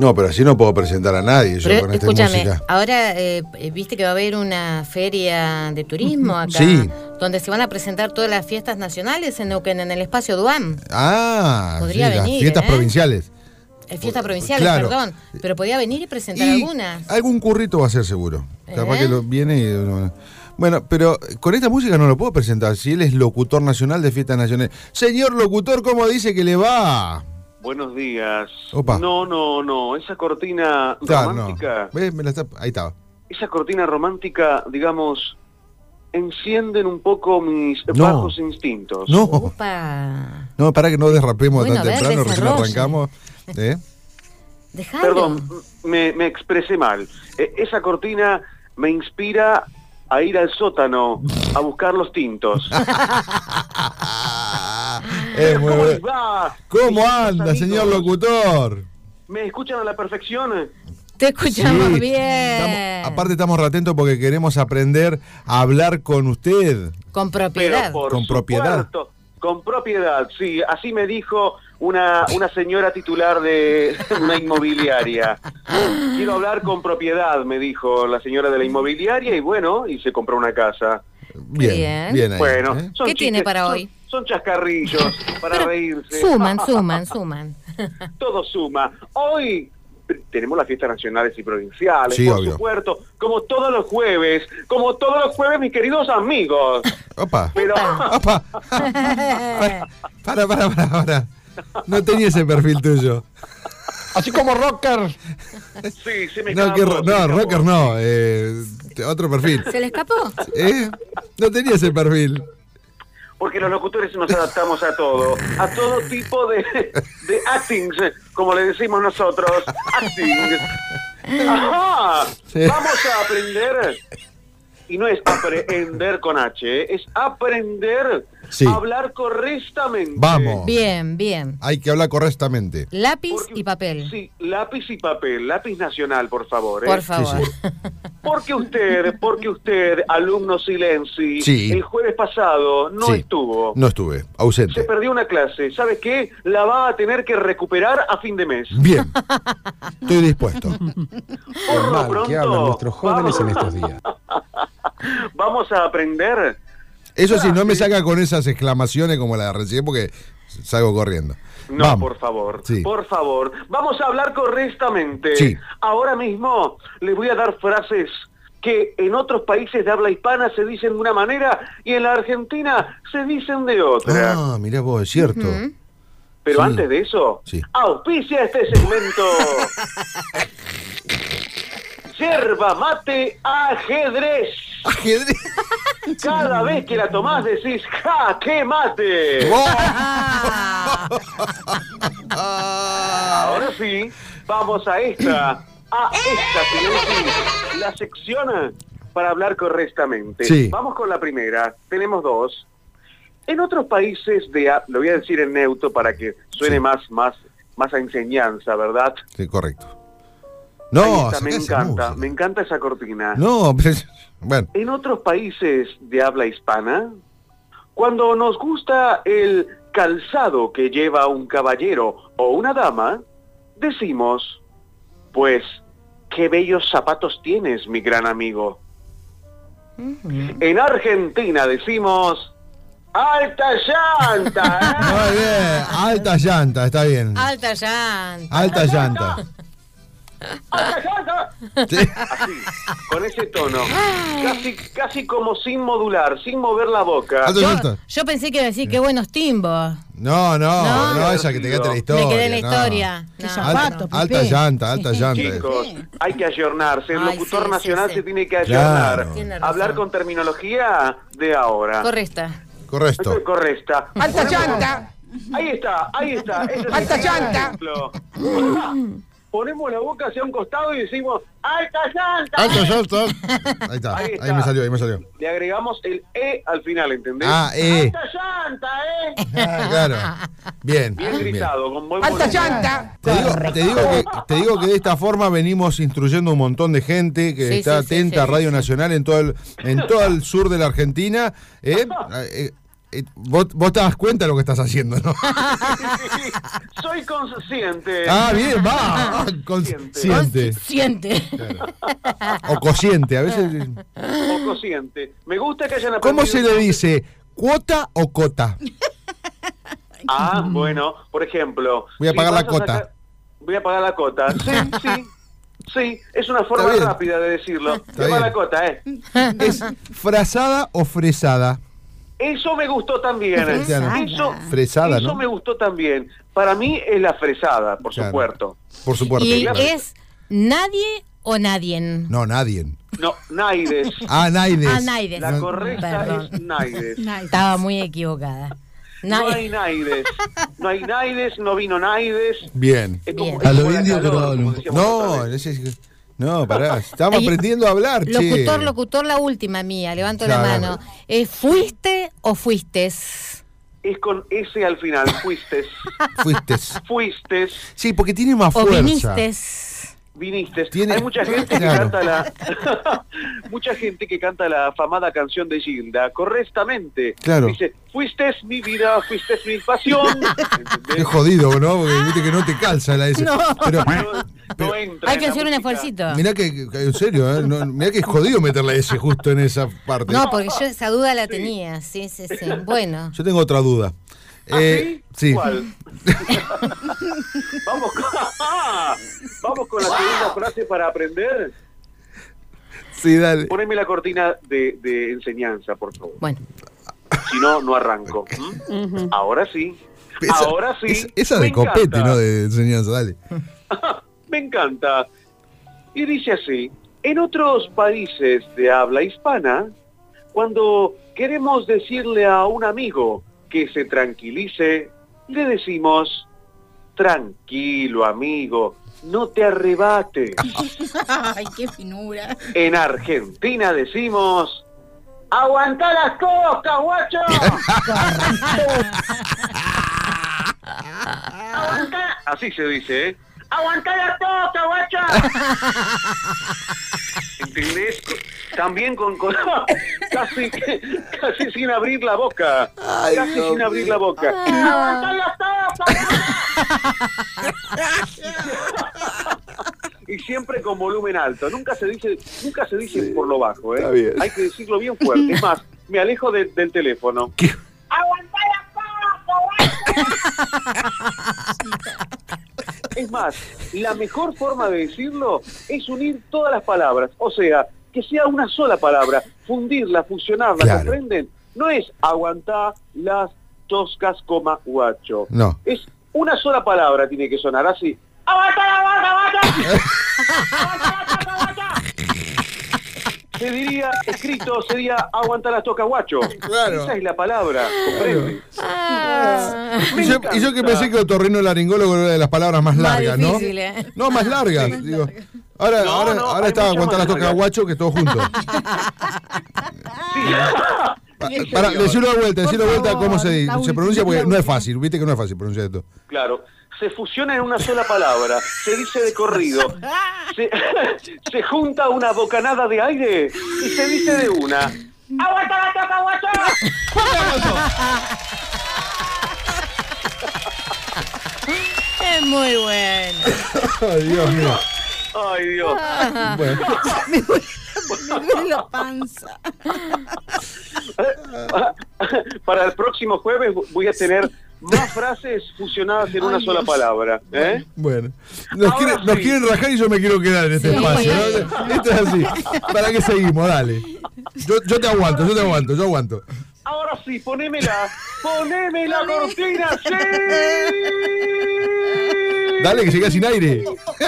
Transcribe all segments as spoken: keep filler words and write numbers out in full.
No, pero así no puedo presentar a nadie yo Pero, con esta escúchame, música. ahora eh, viste que va a haber una feria de turismo acá, Sí. donde se van a presentar todas las fiestas nacionales en Neuquén, en el espacio Duam. Ah, Podría sí, las venir, fiestas ¿eh? provinciales. Eh, Fiestas provinciales, Claro. perdón. Pero podía venir y presentar Y algunas. algún currito va a ser seguro. Capaz ¿Eh? que lo viene y... no. Bueno, pero con esta música no lo puedo presentar. Si él es locutor nacional de fiestas nacionales. Señor locutor, ¿cómo dice que le va? Buenos días. Opa. No, no, no. Esa cortina Claro, romántica, no. Ve, me la está- Ahí estaba. esa cortina romántica, digamos, encienden un poco mis No. bajos instintos. No, Opa. no, para que no derrapemos Bueno, tan a ver, temprano, recién desarrolle. arrancamos. ¿Eh? Dejalo. Perdón, me, me expresé mal. Eh, esa cortina me inspira a ir al sótano a buscar los tintos. Eh, muy ¿Cómo bien. les va? ¿Cómo Mis anda, amigos? señor locutor? ¿Me escuchan a la perfección? Te escuchamos Sí, bien. estamos- aparte estamos atentos porque queremos aprender a hablar con usted. Con Pero propiedad. por Con propiedad. supuesto, con propiedad, sí. Así me dijo una, una señora titular de una inmobiliaria. Quiero hablar con propiedad, me dijo la señora de la inmobiliaria, y bueno, y se compró una casa. Bien, Bien. bien ahí. Bueno, ¿eh? son ¿Qué tiene chistes, para son- hoy? Son chascarrillos para Pero reírse. Suman, suman, suman. Todo suma. Hoy tenemos las fiestas nacionales y provinciales, Sí, por obvio. supuesto, como todos los jueves, como todos los jueves, mis queridos amigos. Opa. Pero Opa. Para, para, para, para. No tenía ese perfil tuyo. Así como rocker. sí, se me No, escapó, que, se ro- me no, escapó. rocker no. Eh, otro perfil. ¿Se le escapó? ¿Eh? No tenía ese perfil. Porque los locutores nos adaptamos a todo, a todo tipo de, de actings, como le decimos nosotros, actings. Ajá, Sí. vamos a aprender, y no es aprender con H, es aprender Sí. a hablar correctamente. Vamos. Bien, bien. Hay que hablar correctamente. Lápiz Porque- y papel. Sí, lápiz y papel, lápiz nacional, por favor. ¿eh? Por favor. Sí, Porque usted, porque usted, alumno Silenci, Sí. el jueves pasado no Sí. estuvo. No estuve, Se ausente. perdió una clase. ¿Sabe qué? La va a tener que recuperar a fin de mes. Bien. Estoy dispuesto. Por lo Mal pronto, que hablan nuestros jóvenes vamos, en estos días. vamos a aprender. Eso sí, no me saca con esas exclamaciones como la de recién porque salgo corriendo. No, Vamos. por favor, Sí. por favor. Vamos a hablar correctamente. Sí. Ahora mismo les voy a dar frases que en otros países de habla hispana se dicen de una manera y en la Argentina se dicen de otra. Ah, mirá vos, es cierto. Ujú. Pero sí. antes de eso, Sí. auspicia este segmento. Yerba mate ajedrez. Ajedrez. Cada vez que la tomás decís, ¡ja, qué mate! Ahora sí, vamos a esta, a esta, Silenci, la sección para hablar correctamente. Sí. Vamos con la primera, tenemos dos. En otros países de, a- lo voy a decir en neutro para que suene Sí. más, más, más a enseñanza, ¿verdad? Sí, correcto. Ahí No, está, me sacá esa encanta, música. me encanta esa cortina. No, pero, bueno, En otros países de habla hispana, cuando nos gusta el calzado que lleva un caballero o una dama, decimos, pues, qué bellos zapatos tienes, mi gran amigo. Ujú. En Argentina decimos, ¡alta llanta! ¿eh? muy bien. Alta llanta, está bien. Alta llanta. Alta llanta. ¡Alta llanta! Sí. Así, con ese tono, casi, casi como sin modular, sin mover la boca. Alta Yo, llanta. yo pensé que iba a decir qué buenos timbos. No, no, No. no, esa que te quede la historia. Me quedé en la no. historia. Qué No, zapato, no. Alta Pepe. llanta, alta llanta. Chicos, hay que ayornarse. El Ay, locutor sí, nacional sí, sí. se tiene que ayornar. Claro. Tiene razón. Hablar con terminología de ahora. Correcta. Correcto. Estoy correcta. ¡Alta Ponemos- llanta! Ahí está, ahí está. Ese es ¡Alta el llanta! ejemplo. Ponemos la boca hacia un costado y decimos ¡alta llanta! Alta llanta. Ahí está, Ahí ahí está. me salió, ahí me salió. Le agregamos el E al final, ¿entendés? Ah, E. ¡Alta llanta, eh! Ah, claro. Bien. Bien bien. gritado, con buen ¡Alta volumen. llanta! Te digo, te, digo que, te digo que de esta forma venimos instruyendo a un montón de gente que Sí, está sí, sí, atenta a sí, Radio sí. Nacional en todo el, en todo el sur de la Argentina. ¿eh? Eh, eh, vos, vos te das cuenta de lo que estás haciendo, ¿no? Soy consciente. Ah, bien, va. Consciente. Siente. Claro. O cociente, a veces. O consciente. Me gusta que hayan ¿Cómo aprendido. se le dice? ¿Cuota o cota? Ah, bueno, por ejemplo. Voy a si pagar vas la cota. sacar- Voy a pagar la cota. Sí, sí. Sí, es una forma bien. rápida de decirlo. Está Voy a pagar bien. la cota, ¿eh? ¿Es frazada o fresada? Eso me gustó también. Fresada. Eso, Fresada, eso ¿no? me gustó también. Para mí es la fresada, por Claro. supuesto. Por supuesto. ¿Y claro. es nadie o nadie? No, nadie. No, Naides. Ah, Naides. Ah, Naides. La No- correcta Perdón. es Naides. Estaba muy equivocada. No Na- hay Naides. No hay Naides, no vino Naides. Bien. Es como, Bien. es A lo como la indio, calor, pero como no. decíamos No, otra vez. ese- no, pará. Estamos Ay, aprendiendo a hablar, che. Locutor, locutor, la última mía. Levanto la Claro. mano. Eh, ¿Fuiste o fuistes? Es con S al final. Fuistes. Fuistes. Fuistes. Sí, porque tiene más ¿O fuerza. vinistes? Viniste. Tiene- Hay mucha gente que Claro. canta la mucha gente que canta la afamada canción de Gilda correctamente. Claro. Dice, fuiste mi vida, fuiste mi pasión. ¿Entendés? Qué jodido, ¿no? Porque viste que no te calza la S. No. Pero No, no pero- entra Hay en que la hacer un música. esfuercito. mirá que, que- en serio, ¿eh? No, mirá que es jodido meter la S justo en esa parte. No, porque yo esa duda la Sí. tenía. Sí, sí, sí. Bueno. Yo tengo otra duda. ¿Ah, Eh, sí? sí. ¿Cuál? Vamos con, vamos con la segunda frase para aprender. Sí, dale. Poneme la cortina de, de enseñanza, por favor. Bueno. Si no, no arranco. ¿Mm? Ahora sí. Esa, Ahora sí. esa- esa Me de copete, encanta. ¿no? De enseñanza, dale. Me encanta. Y dice así, en otros países de habla hispana, cuando queremos decirle a un amigo que se tranquilice, le decimos, tranquilo amigo, no te arrebates. Ay, qué finura. En Argentina decimos, aguantá las cosas, guacho. Aguantá. Así se dice, ¿eh? ¡Aguantá la toca, guacha! ¿Entendés? También con, con casi, casi sin abrir la boca. Ay, casi Dios sin mío. abrir la boca. ¡Aguantá la toca! Y siempre con volumen alto. Nunca se dice, nunca se dice por lo bajo, ¿eh? está bien. Hay que decirlo bien fuerte. Es más, me alejo de- del teléfono. ¿Qué? ¡Aguantá la toca, Es más, la mejor forma de decirlo es unir todas las palabras. O sea, que sea una sola palabra, fundirla, fusionarla, Claro. ¿comprenden? No es aguantar las toscas, coma, guacho. No. Es una sola palabra, tiene que sonar así. ¡Aguanta la vaca, guacho! ¡Aguanta la toca, guacho! Se diría, escrito, sería aguanta la toca, guacho. Claro. Esa es la palabra, ¿comprende? Ah, Me Y yo, y yo que encanta. pensé que otorrinolaringólogo era de las palabras más Más largas, ¿no? difícil, ¿eh? No, más largas. Digo. Ahora, No, ahora, no, ahora hay está muchas aguantar más las tocas largas. guacho que todos juntos. Sí. Para, decirlo de vuelta, decirlo de Por vuelta favor, cómo se, la se última, pronuncia, porque la no es última. fácil, viste que no es fácil pronunciar esto. Claro, se fusiona en una sola palabra, se dice de corrido, se, se junta una bocanada de aire y se dice de una. ¡Aguanta la toca, guacho! es muy bueno. Ay, Dios mío. ¡Ay, Dios! Bueno, Me duele la panza. Para el próximo jueves voy a tener más frases fusionadas en una Ay, sola Dios. palabra. ¿eh? bueno. Nos, Ahora quieren, nos sí. quieren rajar y yo me quiero quedar en este Sí. espacio. ¿no? Esto es así. ¿Para qué seguimos? Dale. Yo, yo te aguanto, yo te aguanto, yo aguanto. Ahora sí, ponémela, poneme la cortina, sí. Dale, que se queda sin aire.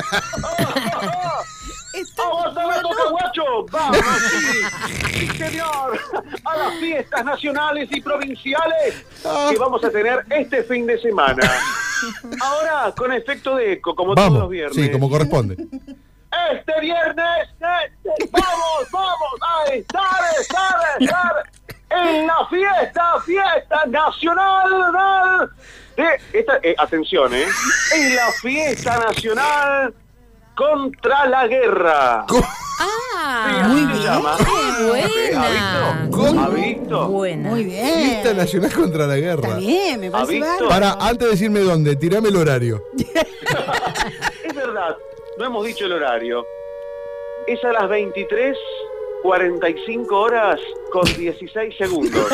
¡Aguanta la toca, guacho! ¡Vamos, sí! ¡Sí, señor! A las fiestas nacionales y provinciales que vamos a tener este fin de semana. Ahora, con efecto de eco, como todos los Vamos, viernes. sí, como corresponde. Este viernes, este, vamos, vamos a estar, estar, estar en la fiesta, fiesta nacional de esta, eh, atención, eh, en la fiesta nacional contra la guerra. ¿Cómo? Ah, Muy muy se bien. llama. ¡Qué buena! ¿Ha visto? ¿Cómo? ¿Ha visto? Buena. Muy bien. Fiesta Nacional contra la Guerra. Está bien, me parece visto? bárbaro. Para, antes de decirme dónde, tirame el horario. Es verdad, no hemos dicho el horario. Es a las veintitrés cuarenta y cinco horas con dieciséis segundos.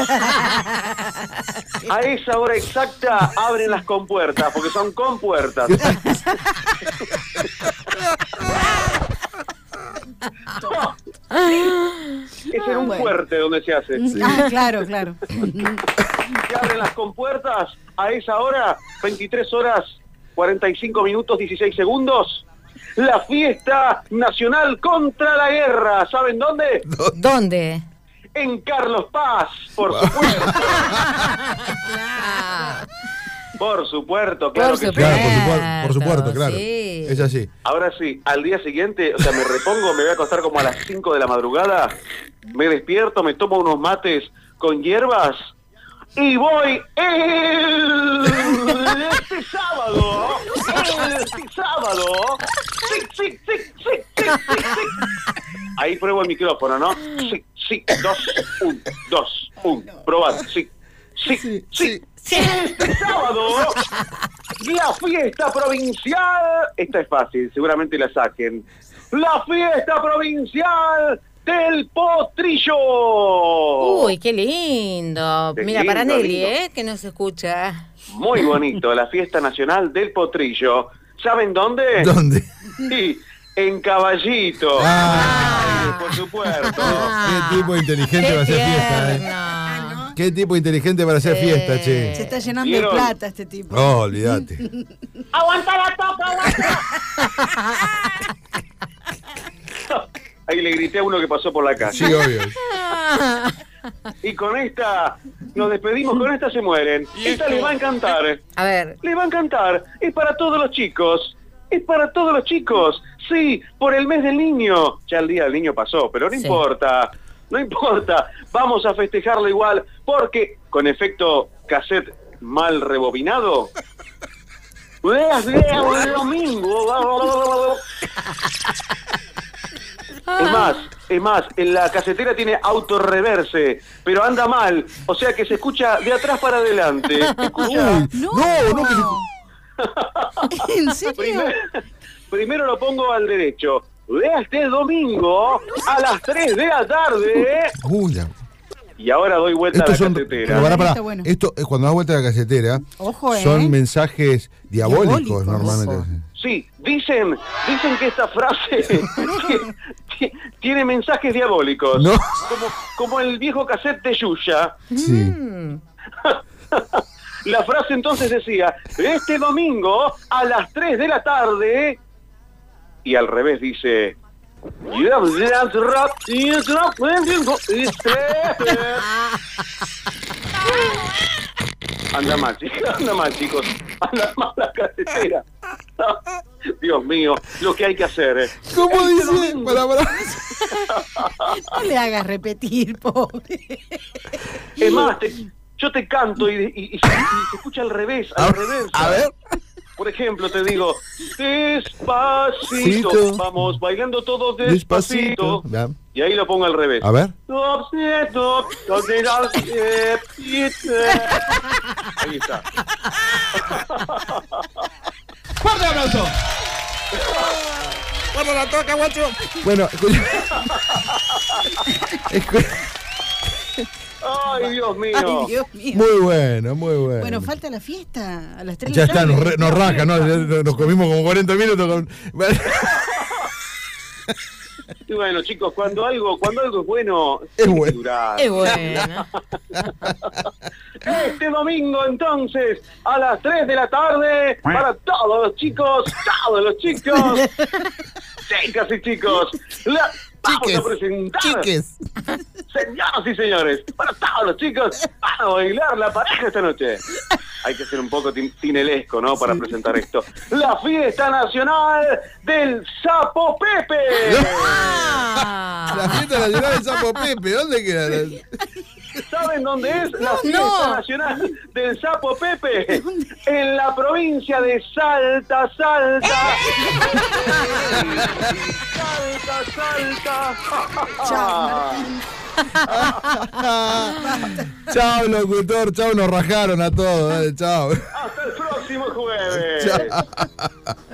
A esa hora exacta abren las compuertas, porque son compuertas. Es en un Bueno. fuerte donde se hace. Ah, claro, claro. Se abren las compuertas a esa hora, veintitrés horas cuarenta y cinco minutos dieciséis segundos. La fiesta nacional contra la guerra. ¿Saben dónde? ¿Dónde? En Carlos Paz, por supuesto. Ah, Por supuesto, claro Por que sí. Claro, por supuesto, por supuesto, claro. Sí. Es así. Ahora sí, al día siguiente, o sea, me repongo, me voy a acostar como a las cinco de la madrugada, me despierto, me tomo unos mates con hierbas y voy el este sábado, este sábado, sí, sí, sí, sí, sí, sí, sí. Ahí pruebo el micrófono, ¿no? Sí, sí, dos, un, dos, un, probad, sí, sí, sí, sí. Este sábado, la fiesta provincial, esta es fácil, seguramente la saquen, la fiesta provincial del Potrillo. Uy, qué lindo. Qué Mira, lindo, para Nelly, lindo. ¿eh? Que no se escucha. Muy bonito, la fiesta nacional del Potrillo. ¿Saben dónde? ¿Dónde? Sí, en Caballito. Ah. Ay, por supuesto. Qué tipo inteligente Qué para hacer fiesta, tierno. eh. Qué tipo inteligente para hacer Sí. fiesta, che. Se está llenando ¿Vieron? de plata este tipo. Oh, olvídate. ¡Aguanta la toca, aguanta! Ahí le grité a uno que pasó por la calle. Sí, obvio. Y con esta nos despedimos, con esta se mueren. Esta les va a encantar. A ver. Les va a encantar. Es para todos los chicos. Es para todos los chicos. Sí, por el mes del niño. Ya el día del niño pasó, pero no Sí. importa. No importa. Vamos a festejarlo igual. Porque con efecto cassette mal rebobinado. El domingo. Es más, es más, en la casetera tiene autorreverse, pero anda mal, o sea que se escucha de atrás para adelante. Escucha. Uy, No, no, no, que se- ¿En serio? Primero, primero lo pongo al derecho. Este domingo a las tres de la tarde. Uy, la- Y ahora doy vuelta Estos a la son. casetera. Pero pará, pará. Está bueno. Esto, eh, cuando das vuelta a la casetera, Ojo, eh. son mensajes diabólicos, Diabólicos. normalmente. Sí, dicen, dicen que esta frase ti- ti- tiene mensajes diabólicos. No. Como, como el viejo cassette de Yuya. Sí. Mm. La frase entonces decía, este domingo a las tres de la tarde, y al revés dice, anda mal, chicos, anda mal, chicos, anda mal la casetera. Dios mío, lo que hay que hacer. eh. ¿Cómo Este dice? domingo- Pará, pará. No le hagas repetir, pobre. Es más, te- yo te canto y, y- y se, y se escucha al revés, al A, revés. a ver. Por ejemplo, te digo, despacito, Cito. vamos bailando todos despacito. Despacito. Ya. Y ahí lo pongo al revés. A ver. Ahí está. ¡Fuerte aplauso! ¡Cuando la toca, guacho! Bueno, escucha. Escu- Ay, Dios mío. Ay, Dios mío. Muy bueno, muy bueno. Bueno, falta la fiesta a las tres Ya de la está, tarde. nos, re- nos raja, ¿no? Ya nos comimos como cuarenta minutos con. Y bueno, chicos, cuando algo, cuando algo es bueno, Es tiene que bueno. durar. Es bueno. Este domingo, entonces, a las tres de la tarde, para todos los chicos, todos los chicos, chicas y chicos, la vamos Chiques, a presentar, chiques. señoras y señores, para todos los chicos, van a bailar la pareja esta noche. Hay que ser un poco tin- tinelesco, ¿no?, para presentar esto. La fiesta nacional del Sapo Pepe. Ah. La fiesta nacional del Sapo Pepe, ¿dónde queda? La- ¿Saben dónde es la fiesta no. nacional del Sapo Pepe? En la provincia de Salta, Salta. Salta, salta. Chao, Martín. Chao, locutor, chao, nos rajaron a todos. Dale, chao. Hasta el próximo jueves. Chao.